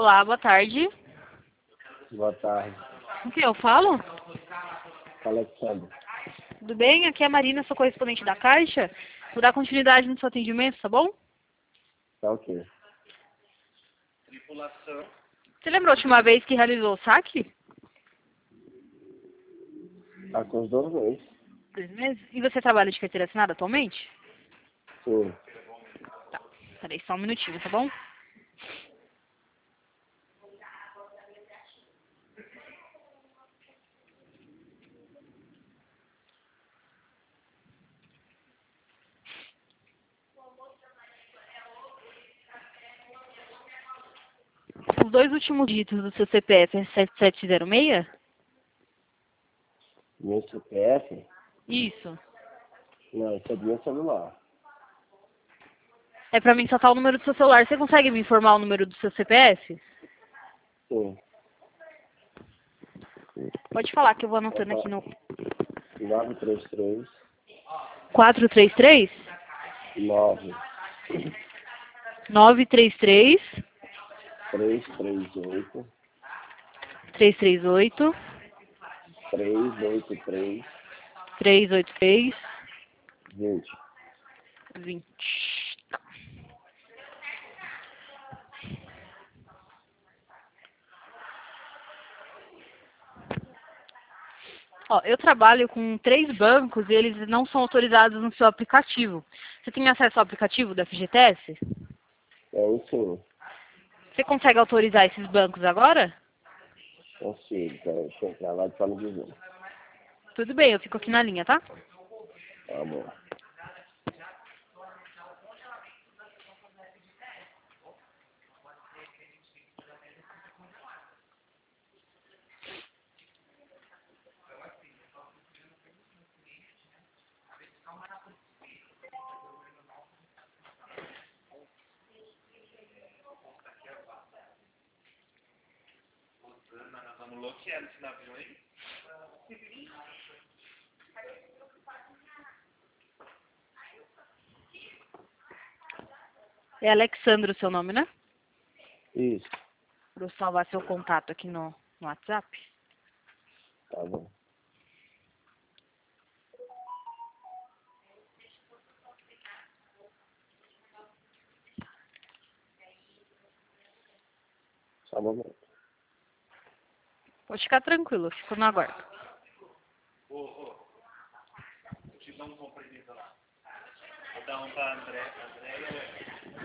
Olá, boa tarde. Boa tarde. Com quem eu falo? Alexandre. Tudo bem? Aqui é a Marina, sou correspondente da Caixa. Vou dar continuidade no seu atendimento, tá bom? Tá ok. Você lembra a última vez que realizou o saque? Tá com os 2 meses. 2 meses? E você trabalha de carteira assinada atualmente? Sim. Tá, peraí só um minutinho, tá bom? Os 2 últimos dígitos do seu CPF é 7706? Meu CPF? Isso. Não, esse é do meu celular. É pra mim soltar o número do seu celular. Você consegue me informar o número do seu CPF? Sim. Pode falar que eu vou anotando aqui no 933 433 9 933 338 338 383 383 20. 20. Ó, eu trabalho com 3 bancos e eles não são autorizados no seu aplicativo. Você tem acesso ao aplicativo da FGTS? É isso. Você consegue autorizar esses bancos agora? Consigo. Peraí, deixa eu entrar lá de forma de ver. Tudo bem, eu fico aqui na linha, tá? Tá bom. É Alexandre o seu nome, né? Isso. Vou salvar seu contato aqui no WhatsApp. Tá bom. Só um momento. Pode ficar tranquilo, eu fico no aguardo. Vou dar um pra André. André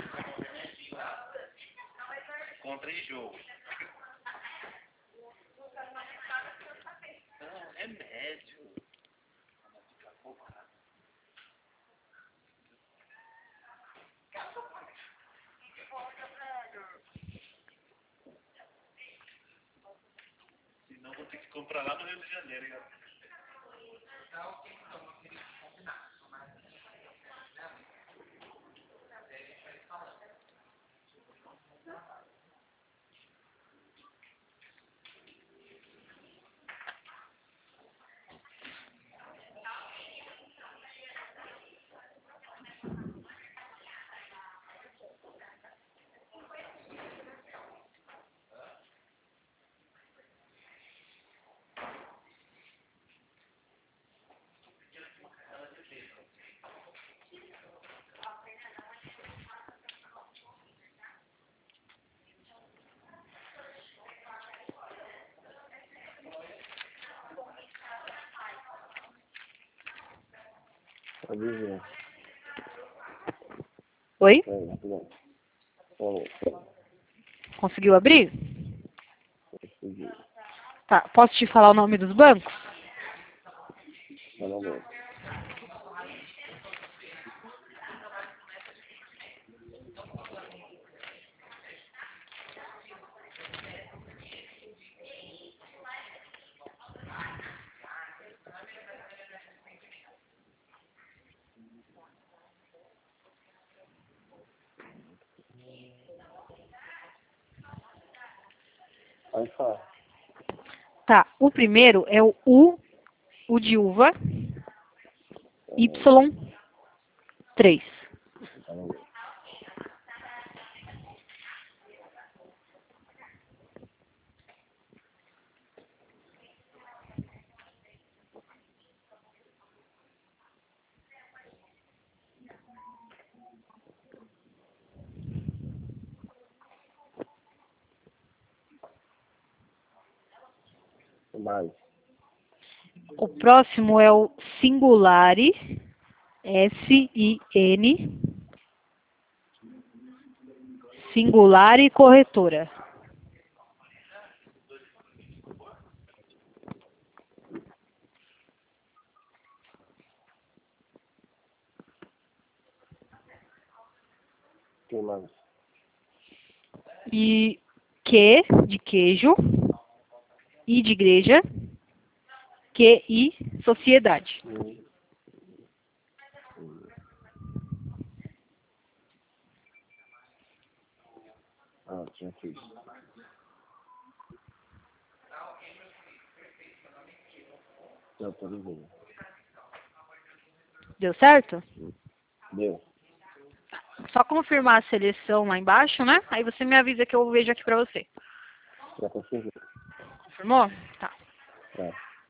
contra enjoo. Não, remédio. Senão vou ter que comprar lá no Rio de Janeiro. Hein? Pode ver. Oi? Pronto. Pronto. Conseguiu abrir? Consegui. Tá, posso te falar o nome dos bancos? Só um momento. Pode falar. Tá, o primeiro é o U de uva, Y3. Tá bom. Mais. O próximo é o Singulare, S-I-N, Singulare Corretora. Quem mais? E Q de queijo, I de igreja, QI, sociedade. Ah, tinha fiz. Eu autorizei. Deu certo? Deu. Só confirmar a seleção lá embaixo, né? Aí você me avisa que eu vejo aqui pra você. Já consegui. Confirmou? Tá. É.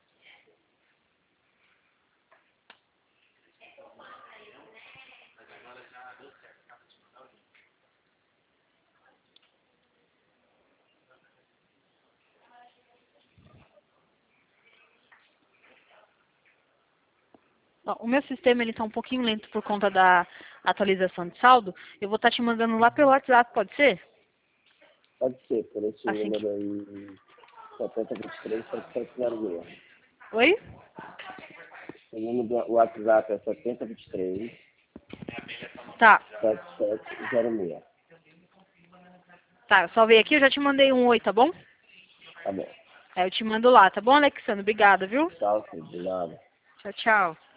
Ó, o meu sistema ele tá um pouquinho lento por conta da atualização de saldo. Eu vou estar te mandando lá pelo WhatsApp, pode ser? Pode ser, por esse Assim que... número aí, 7023, 7706. Oi? O número do WhatsApp é 7023, Tá. 7706. Tá, eu só veio aqui, eu já te mandei um oi, tá bom? Tá bom. Aí eu te mando lá, tá bom, Alexandre? Obrigada, viu? Tchau, filho. Obrigado. Tchau, tchau.